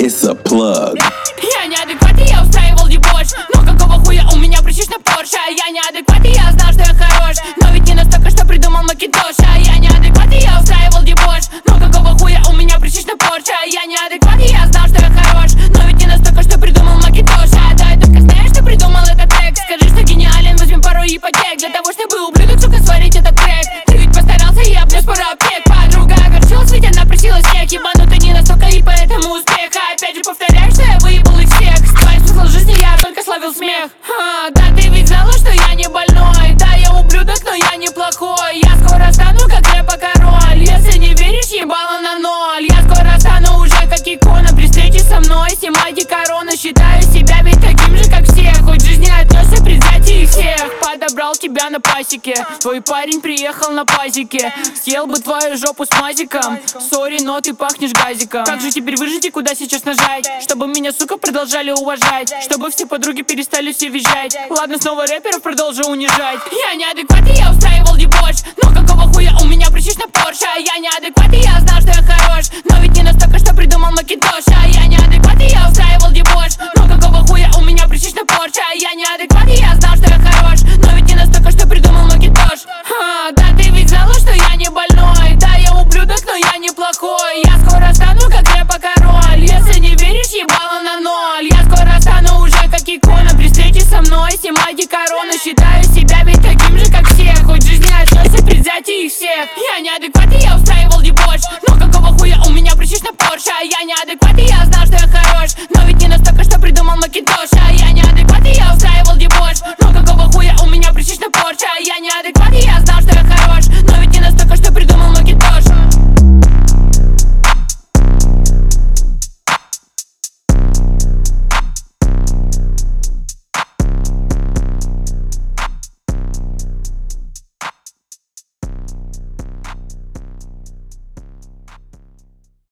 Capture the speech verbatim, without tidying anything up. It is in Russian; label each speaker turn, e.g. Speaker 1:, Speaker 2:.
Speaker 1: It's a plug.
Speaker 2: Я неадекват, и я устраивал дебош. Но какого хуя у меня прыщик на Порше? Я неадекват, и я знал, что я хорош. Но ведь не настолько, что придумал Макинтош. Я неадекват, и я устраивал дебош. Но какого хуя у меня прыщик на Порше? Я неадекват, и я знал, что я хорош. Но ведь не настолько, что придумал Макинтош. Да, я только знаешь, что придумал этот трек. Скажи, что гениален, возьмем пару ипотек. Для того, чтобы ублюдок, сука, сварить этот трек. Ты ведь постарался, и я обнес пару аптек. Подруга огорчилась, ведь она просила снег. Ебанутый не настолько, и поэтому успех. Опять же повторяю, что я выебал их всех. Твой смысл жизни, я только славил смех. а, Да ты ведь знала, что я не больной. Да я ублюдок, но я неплохой. Я скоро стану как рэпа-король. Если не веришь, ебало на ноль. Я скоро стану уже как икона. При встрече со мной снимайте корону. Считаю себя ведь таким же, как все. Хоть в жизни отнесся предвзятие их всех. Подобрал тебя на пасеке. Твой парень приехал на пазике. Съел бы твою жопу с мазиком. Сори, но ты пахнешь газиком. Как же теперь выжить и куда сейчас нажать? Чтобы меня, сука, продолжали уважать. Чтобы все подруги перестали все визжать. Ладно, снова рэперов продолжу унижать. Я неадекват, и я устраивал дебош. Но какого хуя у меня прыщик на Порше? Я неадекват, и я знал, что я хорош. Но ведь не настолько, что придумал Макинтош. Я неадекват,